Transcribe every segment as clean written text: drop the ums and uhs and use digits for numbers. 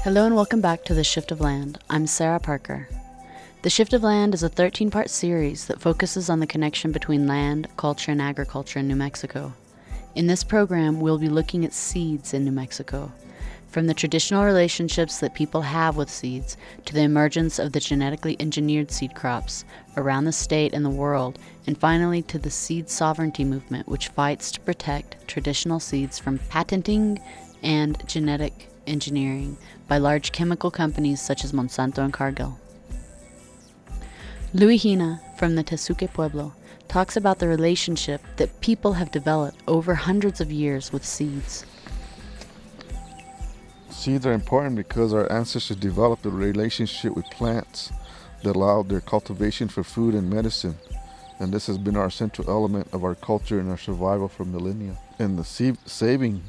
Hello and welcome back to The Shift of Land. I'm Sarah Parker. The Shift of Land is a 13-part series that focuses on the connection between land, culture, and agriculture in New Mexico. In this program, we'll be looking at seeds in New Mexico, from the traditional relationships that people have with seeds to the emergence of the genetically engineered seed crops around the state and the world, and finally to the seed sovereignty movement, which fights to protect traditional seeds from patenting and genetic engineering by large chemical companies such as Monsanto and Cargill. Luis Hina from the Tesuque Pueblo talks about the relationship that people have developed over hundreds of years with seeds. Seeds are important because our ancestors developed a relationship with plants that allowed their cultivation for food and medicine, and this has been our central element of our culture and our survival for millennia. And the saving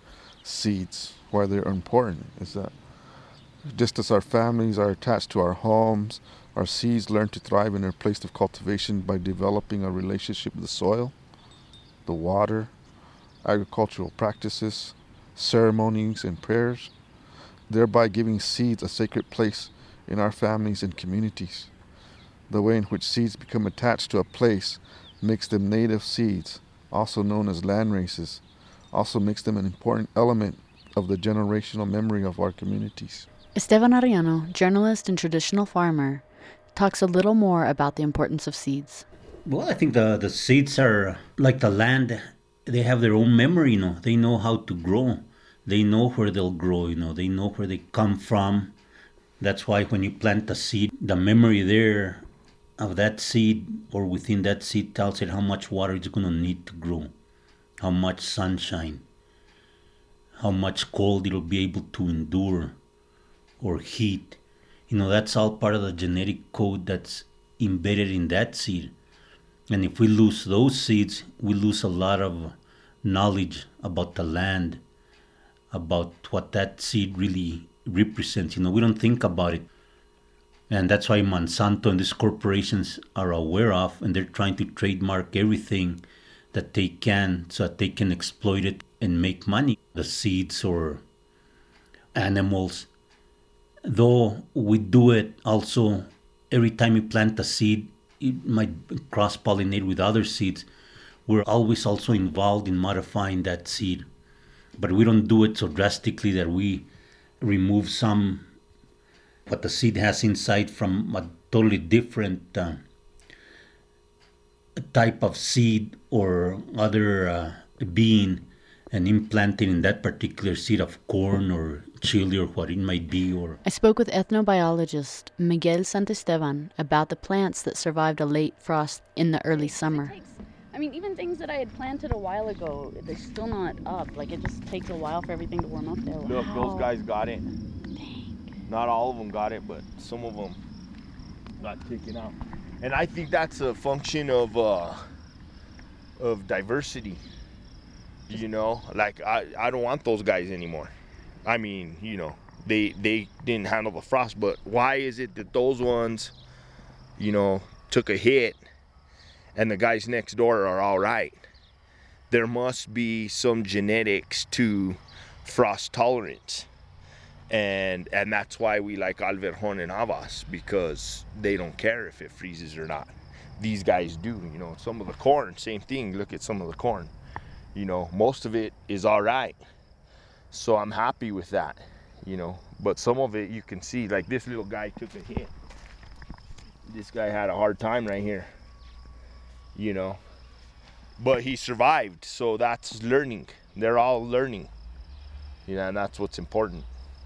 seeds, why they're important, is that just as our families are attached to our homes, our seeds learn to thrive in their place of cultivation by developing a relationship with the soil, the water, agricultural practices, ceremonies, and prayers, thereby giving seeds a sacred place in our families and communities. The way in which seeds become attached to a place makes them native seeds, also known as land races, also makes them an important element of the generational memory of our communities. Esteban Arellano, journalist and traditional farmer, talks a little more about the importance of seeds. Well, I think the seeds are like the land. They have their own memory, They know how to grow. They know where they'll grow, They know where they come from. That's why when you plant a seed, the memory there of that seed or within that seed tells it how much water it's going to need to grow, how much sunshine, how much cold it'll be able to endure, or heat. That's all part of the genetic code that's embedded in that seed. And if we lose those seeds, we lose a lot of knowledge about the land, about what that seed really represents. We don't think about it. And that's why Monsanto and these corporations are aware of, and they're trying to trademark everything that they can so that they can exploit it and make money. The seeds or animals. Though we do it also, every time you plant a seed, it might cross-pollinate with other seeds. We're always also involved in modifying that seed. But we don't do it so drastically that we remove what the seed has inside from a totally different type of seed or other being and implant it in that particular seed of corn or chili or what it might be. I spoke with ethnobiologist Miguel Santesteban about the plants that survived a late frost in the early summer. Even things that I had planted a while ago, they're still not up. It just takes a while for everything to warm up there. Wow. Look, those guys got it. Dang. Not all of them got it, but some of them got taken out. And I think that's a function of diversity. I don't want those guys anymore. They didn't handle the frost, but why is it that those ones, took a hit and the guys next door are all right? There must be some genetics to frost tolerance. And that's why we like Alverjon and Havas, because they don't care if it freezes or not. These guys do, some of the corn, same thing. Look at some of the corn. Most of it is all right. So I'm happy with that, But some of it you can see, like this little guy took a hit. This guy had a hard time right here, But he survived, so that's learning. They're all learning, and that's what's important.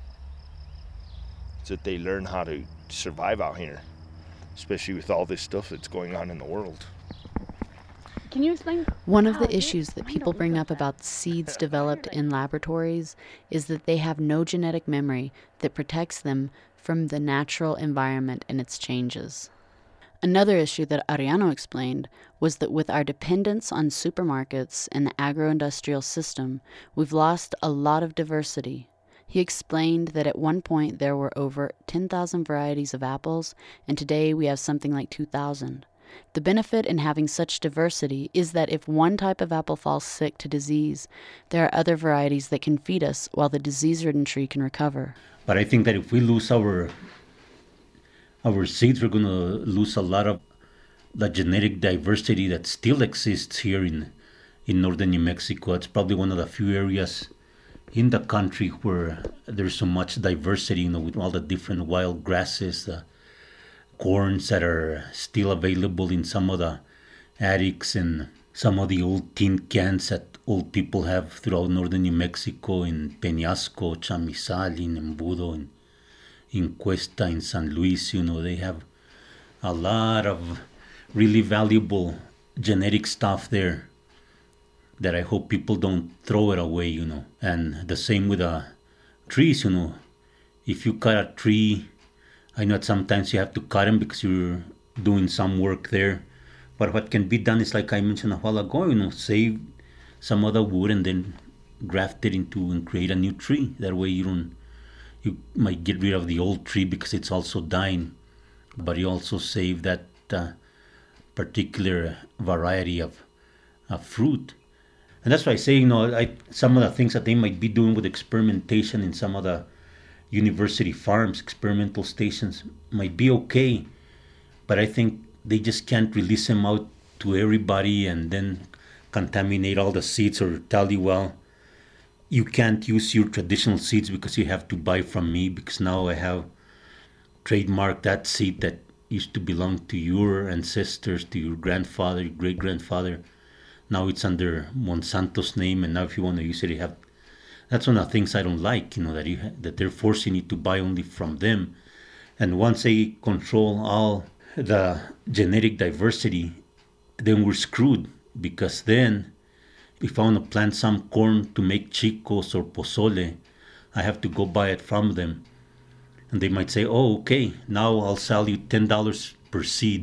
It's that they learn how to survive out here, especially with all this stuff that's going on in the world. Can you explain? One of the issues that people bring up about seeds developed in laboratories is that they have no genetic memory that protects them from the natural environment and its changes. Another issue that Arellano explained was that with our dependence on supermarkets and the agro-industrial system, we've lost a lot of diversity. He explained that at one point there were over 10,000 varieties of apples, and today we have something like 2,000. The benefit in having such diversity is that if one type of apple falls sick to disease, there are other varieties that can feed us while the disease-ridden tree can recover. But I think that if we lose our seeds, we're going to lose a lot of the genetic diversity that still exists here in northern New Mexico. It's probably one of the few areas in the country where there's so much diversity, with all the different wild grasses, the corns that are still available in some of the attics and some of the old tin cans that old people have throughout northern New Mexico, in Peñasco, Chamizal, in Embudo, in Cuesta, in San Luis. They have a lot of really valuable genetic stuff there that I hope people don't throw it away, And the same with the trees, If you cut a tree, I know that sometimes you have to cut them because you're doing some work there. But what can be done is, like I mentioned a while ago, save some other wood and then graft it into and create a new tree. That way you might get rid of the old tree because it's also dying, but you also save that particular variety of fruit. And that's why I say, some of the things that they might be doing with experimentation in some of the university farms, experimental stations, might be okay. But I think they just can't release them out to everybody and then contaminate all the seeds, or tell you, well, you can't use your traditional seeds because you have to buy from me, because now I have trademarked that seed that used to belong to your ancestors, to your grandfather, your great-grandfather. Now it's under Monsanto's name, and now if you want to use it, you have. That's one of the things I don't like, that they're forcing you to buy only from them. And once they control all the genetic diversity, then we're screwed, because then if I want to plant some corn to make chicos or pozole, I have to go buy it from them. And they might say, oh, okay, now I'll sell you $10 per seed.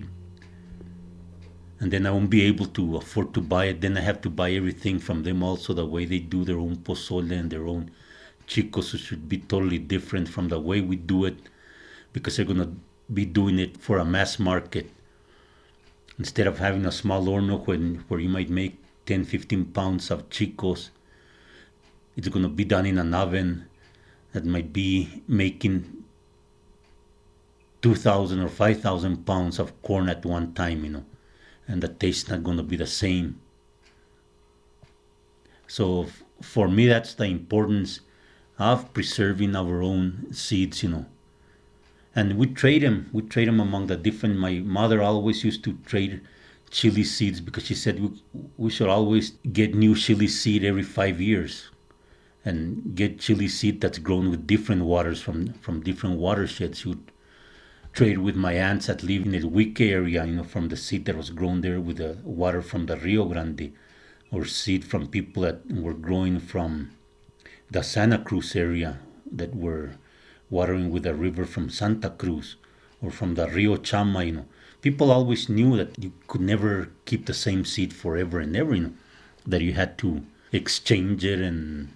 And then I won't be able to afford to buy it. Then I have to buy everything from them also, the way they do their own pozole and their own chicos. It should be totally different from the way we do it, because they're going to be doing it for a mass market. Instead of having a small horno where you might make 10, 15 pounds of chicos, it's going to be done in an oven that might be making 2,000 or 5,000 pounds of corn at one time, and the taste's not going to be the same. So for me, that's the importance of preserving our own seeds, And we trade them. We trade them among the different. My mother always used to trade chili seeds because she said we should always get new chili seed every 5 years, and get chili seed that's grown with different waters from different watersheds. She would trade with my aunts that live in the Huique area, from the seed that was grown there with the water from the Rio Grande, or seed from people that were growing from the Santa Cruz area that were watering with a river from Santa Cruz, or from the Rio Chama. People always knew that you could never keep the same seed forever and ever, that you had to exchange it, and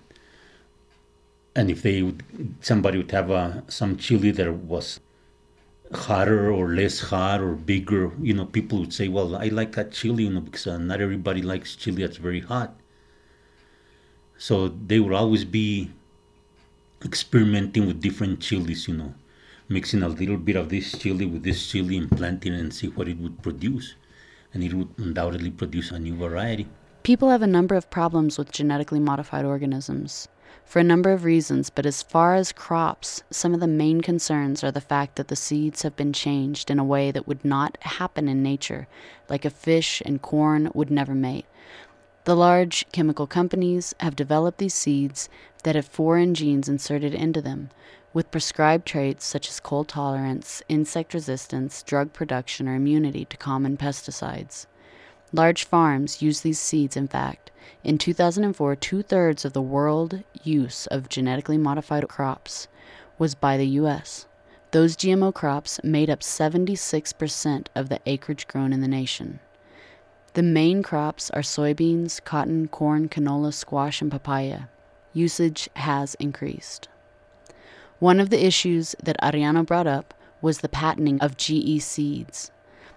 if somebody would have some chili that was hotter or less hot or bigger, people would say, well, I like that chili, because not everybody likes chili that's very hot. So they would always be experimenting with different chilies, mixing a little bit of this chili with this chili and planting it and see what it would produce. And it would undoubtedly produce a new variety. People have a number of problems with genetically modified organisms for a number of reasons, but as far as crops, some of the main concerns are the fact that the seeds have been changed in a way that would not happen in nature, like a fish and corn would never mate. The large chemical companies have developed these seeds that have foreign genes inserted into them, with prescribed traits such as cold tolerance, insect resistance, drug production, or immunity to common pesticides. Large farms use these seeds, in fact. In 2004, 2/3 of the world use of genetically modified crops was by the U.S. Those GMO crops made up 76% of the acreage grown in the nation. The main crops are soybeans, cotton, corn, canola, squash, and papaya. Usage has increased. One of the issues that Ariano brought up was the patenting of GE seeds.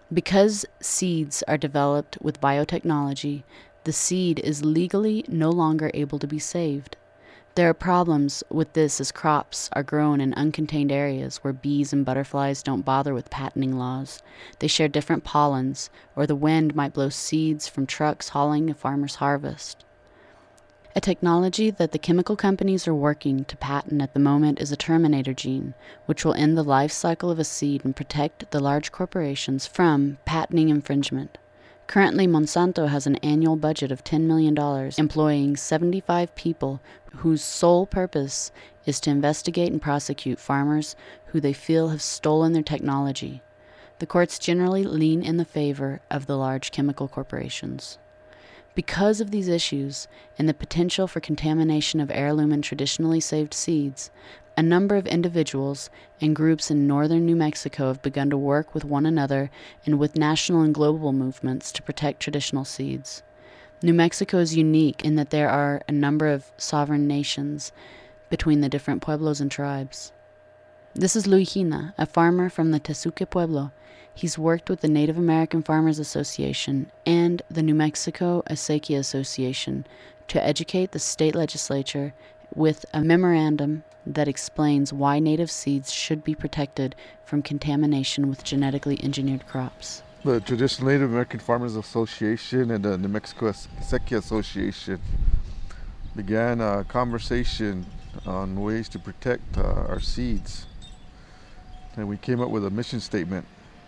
Because seeds are developed with biotechnology, the seed is legally no longer able to be saved. There are problems with this as crops are grown in uncontained areas where bees and butterflies don't bother with patenting laws. They share different pollens, or the wind might blow seeds from trucks hauling a farmer's harvest. A technology that the chemical companies are working to patent at the moment is a terminator gene, which will end the life cycle of a seed and protect the large corporations from patenting infringement. Currently, Monsanto has an annual budget of $10 million, employing 75 people whose sole purpose is to investigate and prosecute farmers who they feel have stolen their technology. The courts generally lean in the favor of the large chemical corporations. Because of these issues and the potential for contamination of heirloom and traditionally saved seeds, a number of individuals and groups in northern New Mexico have begun to work with one another and with national and global movements to protect traditional seeds. New Mexico is unique in that there are a number of sovereign nations between the different pueblos and tribes. This is Luis Gina, a farmer from the Tesuque Pueblo. He's worked with the Native American Farmers Association and the New Mexico Acequia Association to educate the state legislature with a memorandum that explains why native seeds should be protected from contamination with genetically engineered crops. The Traditional Native American Farmers Association and the New Mexico Acequia Association began a conversation on ways to protect our seeds. And we came up with a mission statement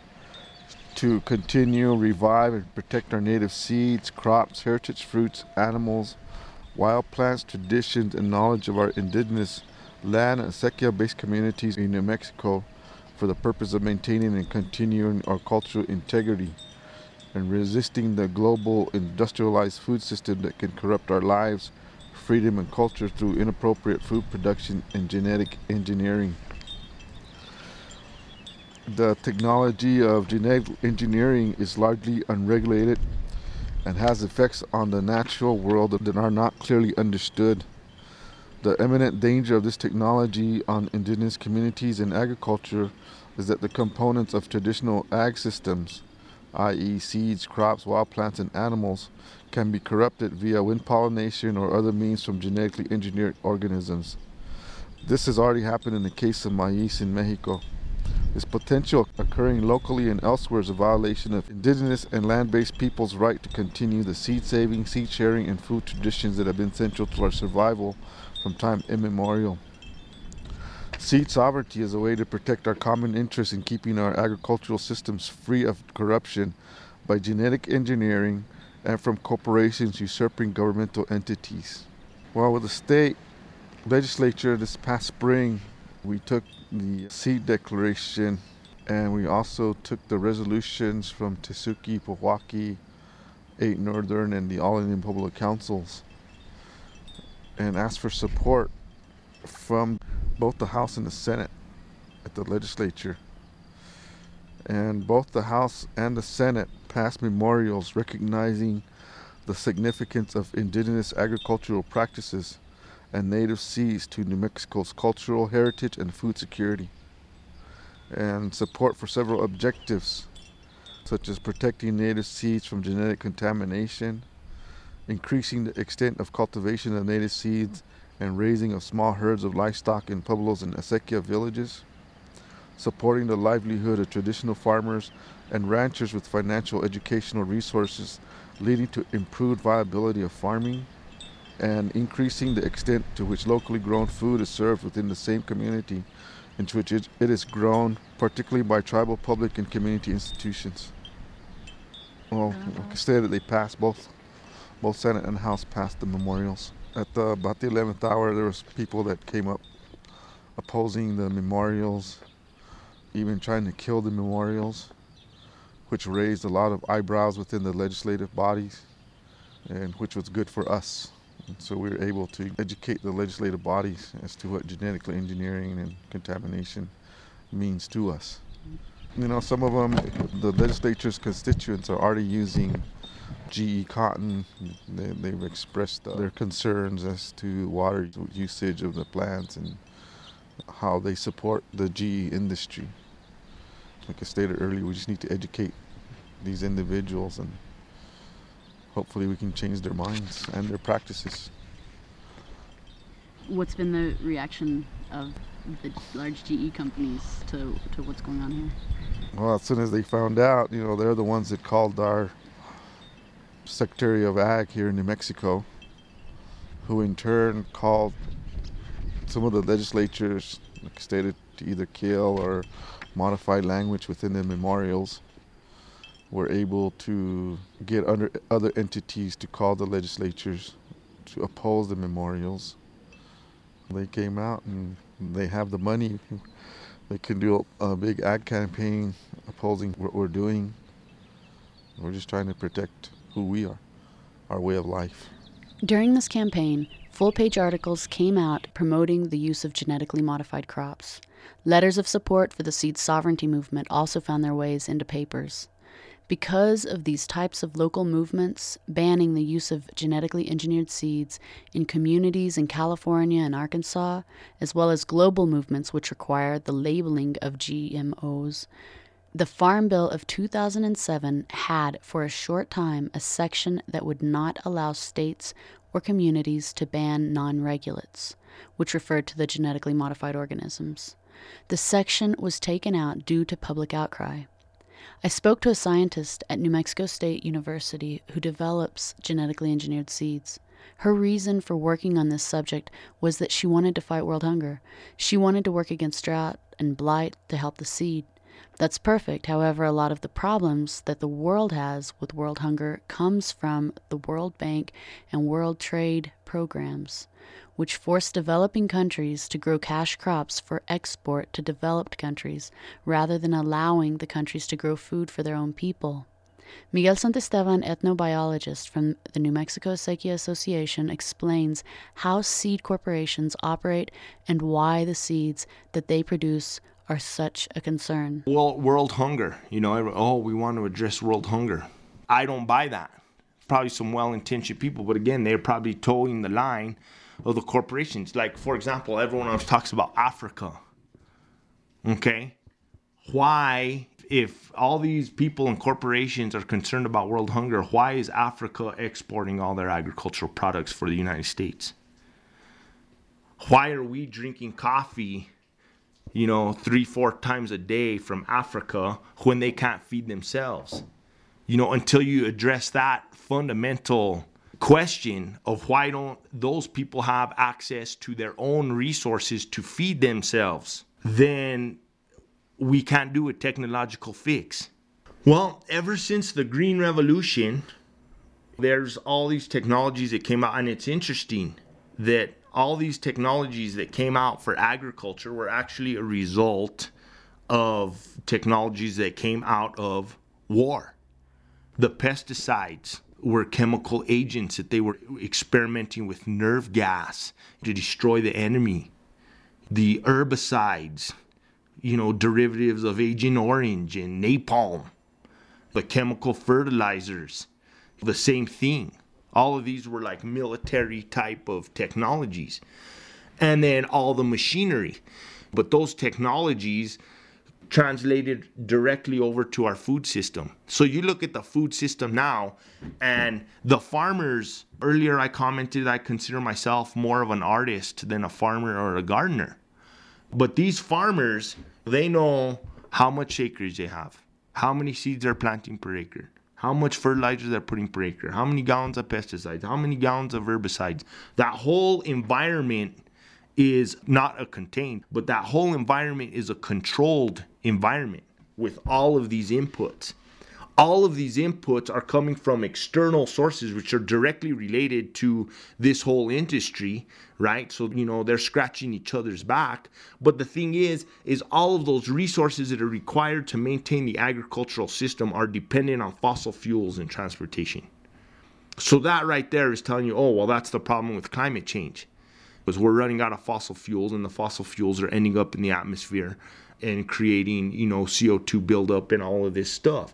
to continue, revive, and protect our native seeds, crops, heritage fruits, animals, wild plants, traditions, and knowledge of our indigenous land and acequia-based communities in New Mexico for the purpose of maintaining and continuing our cultural integrity and resisting the global industrialized food system that can corrupt our lives, freedom, and culture through inappropriate food production and genetic engineering. The technology of genetic engineering is largely unregulated and has effects on the natural world that are not clearly understood. The imminent danger of this technology on indigenous communities and agriculture is that the components of traditional ag systems, i.e. seeds, crops, wild plants, and animals, can be corrupted via wind pollination or other means from genetically engineered organisms. This has already happened in the case of maize in Mexico. This potential occurring locally and elsewhere is a violation of indigenous and land-based peoples' right to continue the seed-saving, seed-sharing, and food traditions that have been central to our survival from time immemorial. Seed sovereignty is a way to protect our common interests in keeping our agricultural systems free of corruption by genetic engineering and from corporations usurping governmental entities. Well, with the state legislature this past spring, we took the seed declaration and we also took the resolutions from Tesuque, Pewaukee, 8 Northern, and the All Indian Pueblo Councils and asked for support from both the House and the Senate at the legislature. And both the House and the Senate passed memorials recognizing the significance of indigenous agricultural practices and native seeds to New Mexico's cultural heritage and food security, and support for several objectives such as protecting native seeds from genetic contamination, increasing the extent of cultivation of native seeds and raising of small herds of livestock in pueblos and acequia villages, supporting the livelihood of traditional farmers and ranchers with financial educational resources leading to improved viability of farming, and increasing the extent to which locally grown food is served within the same community in which it is grown, particularly by tribal, public, and community institutions. Well, like I stated, they passed both Senate and House passed the memorials. At about the 11th hour, there was people that came up opposing the memorials, even trying to kill the memorials, which raised a lot of eyebrows within the legislative bodies, and which was good for us. And so we were able to educate the legislative bodies as to what genetically engineering and contamination means to us. You know, some of them, the legislature's constituents are already using GE cotton. They've expressed their concerns as to water usage of the plants and how they support the GE industry. Like I stated earlier, we just need to educate these individuals, and hopefully we can change their minds and their practices. What's been the reaction of the large GE companies to what's going on here? Well, as soon as they found out, they're the ones that called our Secretary of Ag here in New Mexico, who in turn called some of the legislatures, stated to either kill or modify language within the memorials. Were able to get other entities to call the legislatures to oppose the memorials. They came out and they have the money. They can do a big ad campaign opposing what we're doing. We're just trying to protect who we are, our way of life. During this campaign, full-page articles came out promoting the use of genetically modified crops. Letters of support for the seed sovereignty movement also found their ways into papers. Because of these types of local movements banning the use of genetically engineered seeds in communities in California and Arkansas, as well as global movements which require the labeling of GMOs, the Farm Bill of 2007 had, for a short time, a section that would not allow states or communities to ban non-regulates, which referred to the genetically modified organisms. The section was taken out due to public outcry. I spoke to a scientist at New Mexico State University who develops genetically engineered seeds. Her reason for working on this subject was that she wanted to fight world hunger. She wanted to work against drought and blight to help the seed. That's perfect. However, a lot of the problems that the world has with world hunger comes from the World Bank and World Trade programs, which force developing countries to grow cash crops for export to developed countries rather than allowing the countries to grow food for their own people. Miguel Santisteban, ethnobiologist from the New Mexico Acequia Association, explains how seed corporations operate and why the seeds that they produce are such a concern. Well, world hunger, we want to address world hunger. I don't buy that. Probably some well-intentioned people, but again, they're probably towing the line of the corporations. Like, for example, everyone always talks about Africa. Okay? Why, if all these people and corporations are concerned about world hunger, why is Africa exporting all their agricultural products for the United States? Why are we drinking coffee 3-4 times a day from Africa when they can't feed themselves? Until you address that fundamental question of why don't those people have access to their own resources to feed themselves, then we can't do a technological fix. Well, ever since the Green Revolution, there's all these technologies that came out, and it's interesting that all these technologies that came out for agriculture were actually a result of technologies that came out of war. The pesticides were chemical agents that they were experimenting with nerve gas to destroy the enemy. The herbicides, derivatives of Agent Orange and napalm. The chemical fertilizers, the same thing. All of these were like military type of technologies. And then all the machinery. But those technologies translated directly over to our food system. So you look at the food system now, and the farmers, earlier I commented I consider myself more of an artist than a farmer or a gardener. But these farmers, they know how much acreage they have, how many seeds they're planting per acre, how much fertilizer they're putting per acre, how many gallons of pesticides, how many gallons of herbicides. That whole environment is not a contained, but that whole environment is a controlled environment with all of these inputs. All of these inputs are coming from external sources which are directly related to this whole industry, right? So, they're scratching each other's back. But the thing is all of those resources that are required to maintain the agricultural system are dependent on fossil fuels and transportation. So that right there is telling you, that's the problem with climate change. Because we're running out of fossil fuels, and the fossil fuels are ending up in the atmosphere and creating, CO2 buildup and all of this stuff.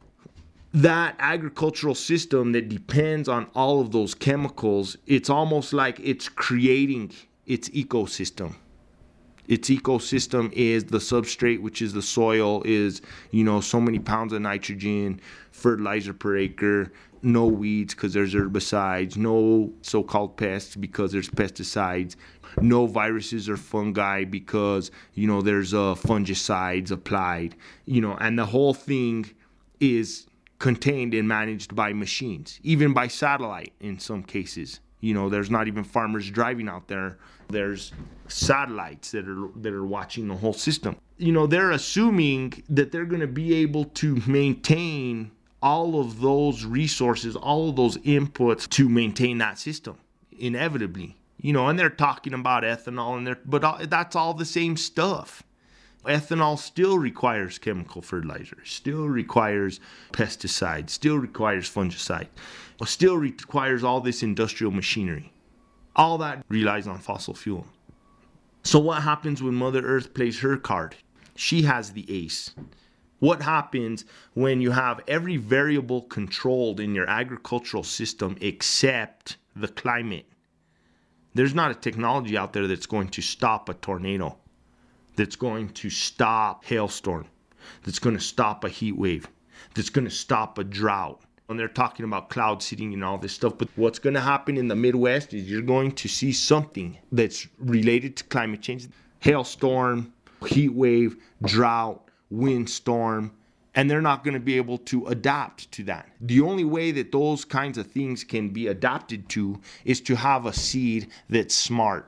That agricultural system that depends on all of those chemicals, it's almost like it's creating its ecosystem. Its ecosystem is the substrate, which is the soil, is, so many pounds of nitrogen, fertilizer per acre, no weeds because there's herbicides, no so-called pests because there's pesticides, no viruses or fungi because, there's fungicides applied, and the whole thing is contained and managed by machines, even by satellite in some cases. There's not even farmers driving out there. There's satellites that are watching the whole system. They're assuming that they're going to be able to maintain all of those resources, all of those inputs to maintain that system, inevitably. And they're talking about ethanol, but that's all the same stuff. Ethanol still requires chemical fertilizer, still requires pesticides, still requires fungicide, still requires all this industrial machinery. All that relies on fossil fuel. So what happens when Mother Earth plays her card? She has the ace. What happens when you have every variable controlled in your agricultural system except the climate? There's not a technology out there that's going to stop a tornado, that's going to stop hailstorm, that's going to stop a heat wave, that's going to stop a drought. And they're talking about cloud seeding and all this stuff. But what's going to happen in the Midwest is you're going to see something that's related to climate change. Hailstorm, heat wave, drought, windstorm. And they're not going to be able to adapt to that. The only way that those kinds of things can be adapted to is to have a seed that's smart.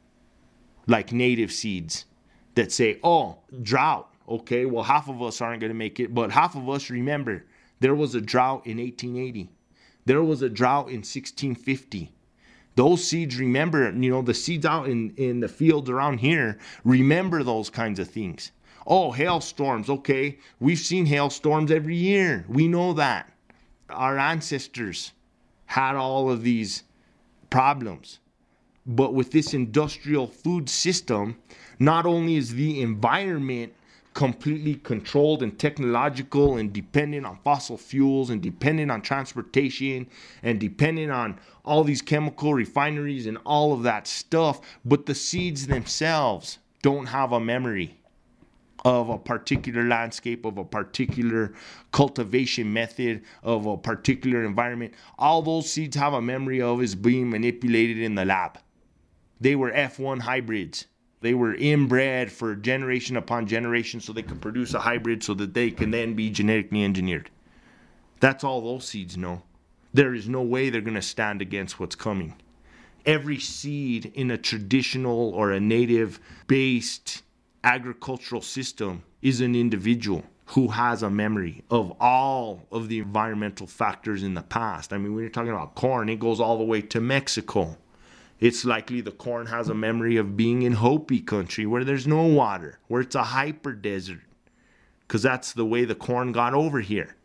Like native seeds that say, oh, drought. Okay, well, half of us aren't going to make it. But half of us remember, there was a drought in 1880. There was a drought in 1650. Those seeds remember, the seeds out in the fields around here, remember those kinds of things. Oh, hailstorms. Okay, we've seen hailstorms every year. We know that. Our ancestors had all of these problems. But with this industrial food system, not only is the environment completely controlled and technological and dependent on fossil fuels and dependent on transportation and dependent on all these chemical refineries and all of that stuff, but the seeds themselves don't have a memory of a particular landscape, of a particular cultivation method, of a particular environment. All those seeds have a memory of is being manipulated in the lab. They were F1 hybrids. They were inbred for generation upon generation so they could produce a hybrid so that they can then be genetically engineered. That's all those seeds know. There is no way they're going to stand against what's coming. Every seed in a traditional or a native-based agricultural system is an individual who has a memory of all of the environmental factors in the past. I mean, when you're talking about corn, it goes all the way to Mexico. It's likely the corn has a memory of being in Hopi country where there's no water, where it's a hyper desert, because that's the way the corn got over here.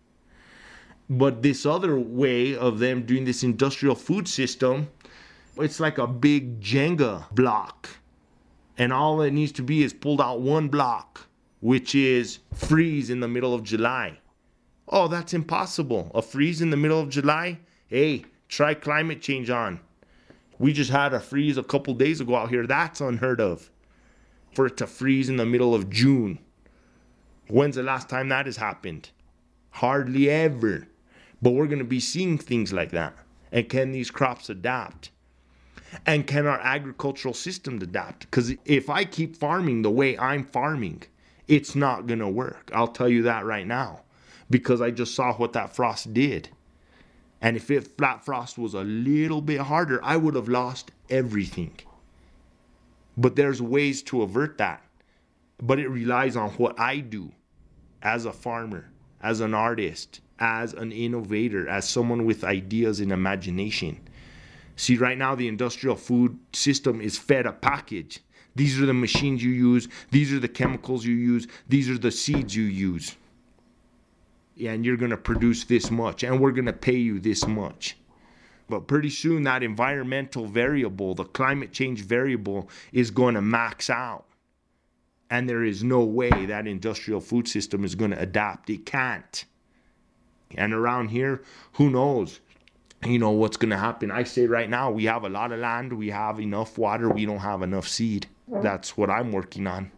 But this other way of them doing this industrial food system, it's like a big Jenga block. And all it needs to be is pulled out one block, which is freeze in the middle of July. Oh, that's impossible. A freeze in the middle of July? Hey, try climate change on. We just had a freeze a couple days ago out here. That's unheard of. For it to freeze in the middle of June. When's the last time that has happened? Hardly ever. But we're going to be seeing things like that. And can these crops adapt? And can our agricultural system adapt? Because if I keep farming the way I'm farming, it's not going to work. I'll tell you that right now. Because I just saw what that frost did. And if that frost was a little bit harder, I would have lost everything. But there's ways to avert that. But it relies on what I do as a farmer, as an artist, as an innovator, as someone with ideas and imagination. See, right now the industrial food system is fed a package. These are the machines you use. These are the chemicals you use. These are the seeds you use. And you're going to produce this much, and we're going to pay you this much. But pretty soon that environmental variable, the climate change variable, is going to max out. And there is no way that industrial food system is going to adapt. It can't. And around here, who knows, what's going to happen. I say right now, we have a lot of land, we have enough water, we don't have enough seed. That's what I'm working on,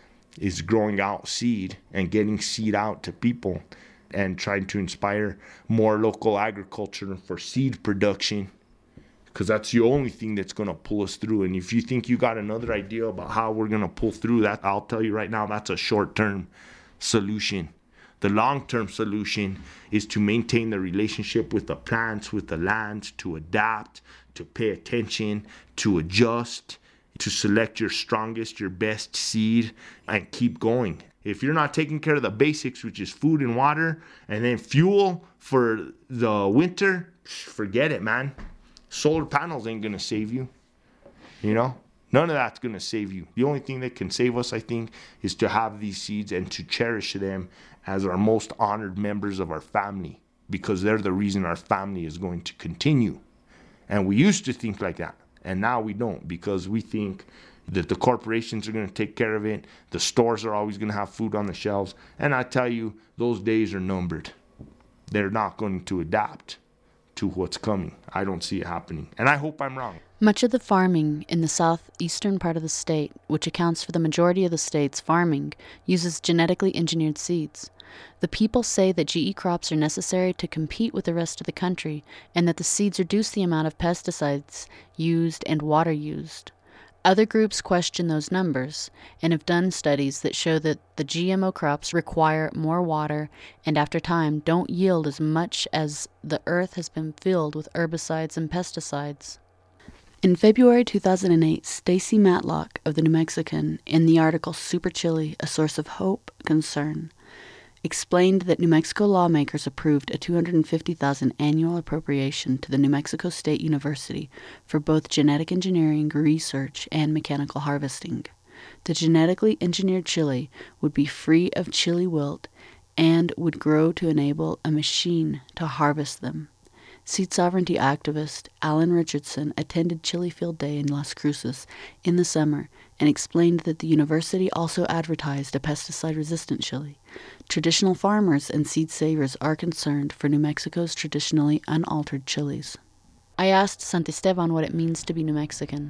is growing out seed and getting seed out to people and trying to inspire more local agriculture for seed production, because that's the only thing that's going to pull us through. And if you think you got another idea about how we're going to pull through that, I'll tell you right now, that's a short-term solution. The long-term solution is to maintain the relationship with the plants, with the lands, to adapt, to pay attention, to adjust, to select your strongest, your best seed, and keep going. If you're not taking care of the basics, which is food and water, and then fuel for the winter, forget it, man. Solar panels ain't gonna save you. You know? None of that's gonna save you. The only thing that can save us, I think, is to have these seeds and to cherish them as our most honored members of our family, because they're the reason our family is going to continue. And we used to think like that, and now we don't, because we think that the corporations are going to take care of it. The stores are always going to have food on the shelves. And I tell you, those days are numbered. They're not going to adapt to what's coming. I don't see it happening. And I hope I'm wrong. Much of the farming in the southeastern part of the state, which accounts for the majority of the state's farming, uses genetically engineered seeds. The people say that GE crops are necessary to compete with the rest of the country, and that the seeds reduce the amount of pesticides used and water used. Other groups question those numbers and have done studies that show that the GMO crops require more water and after time don't yield as much as the earth has been filled with herbicides and pesticides. In February 2008, Stacy Matlock of the New Mexican, in the article Super Chili, A Source of Hope, Concern, explained that New Mexico lawmakers approved a $250,000 annual appropriation to the New Mexico State University for both genetic engineering research and mechanical harvesting. The genetically engineered chili would be free of chili wilt and would grow to enable a machine to harvest them. Seed sovereignty activist Alan Richardson attended Chili Field Day in Las Cruces in the summer and explained that the university also advertised a pesticide-resistant chili. Traditional farmers and seed savers are concerned for New Mexico's traditionally unaltered chilies. I asked Santisteban what it means to be New Mexican.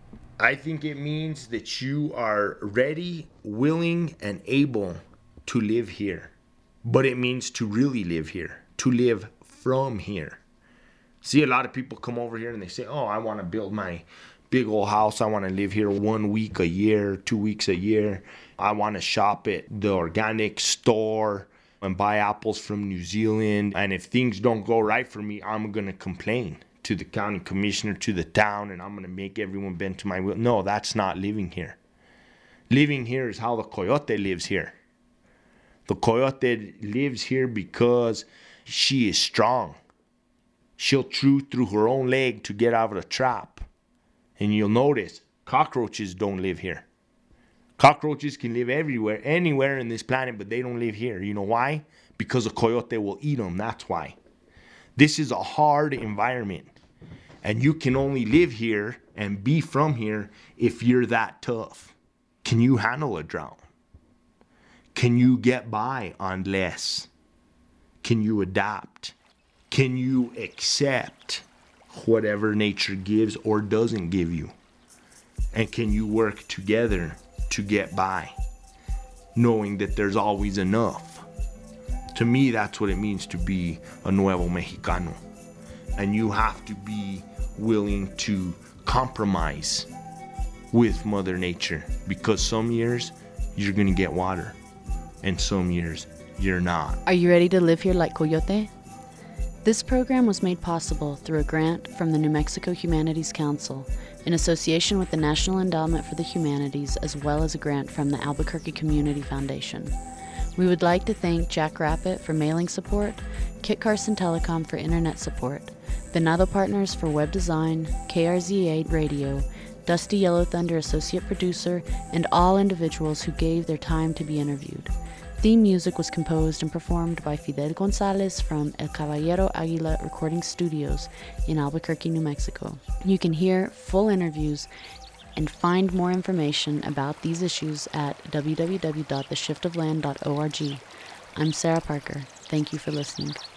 I think it means that you are ready, willing, and able to live here. But it means to really live here, to live from here. See, a lot of people come over here and they say, oh, I want to build my big old house. I want to live here 1 week a year, 2 weeks a year. I want to shop at the organic store and buy apples from New Zealand. And if things don't go right for me, I'm going to complain to the county commissioner, to the town, and I'm going to make everyone bend to my will. No, that's not living here. Living here is how the coyote lives here. The coyote lives here because she is strong. She'll chew through her own leg to get out of the trap. And you'll notice, cockroaches don't live here. Cockroaches can live everywhere, anywhere in this planet, but they don't live here. You know why? Because a coyote will eat them, that's why. This is a hard environment. And you can only live here and be from here if you're that tough. Can you handle a drought? Can you get by on less? Can you adapt? Can you accept whatever nature gives or doesn't give you? And can you work together to get by, knowing that there's always enough? To me, that's what it means to be a Nuevo Mexicano. And you have to be willing to compromise with Mother Nature, because some years you're going to get water and some years you're not. Are you ready to live here like Coyote? This program was made possible through a grant from the New Mexico Humanities Council in association with the National Endowment for the Humanities, as well as a grant from the Albuquerque Community Foundation. We would like to thank Jack Rappett for mailing support, Kit Carson Telecom for internet support, Venado Partners for web design, KRZA Radio, Dusty Yellow Thunder associate producer, and all individuals who gave their time to be interviewed. Theme music was composed and performed by Fidel Gonzalez from El Caballero Aguila Recording Studios in Albuquerque, New Mexico. You can hear full interviews and find more information about these issues at www.theshiftofland.org. I'm Sarah Parker. Thank you for listening.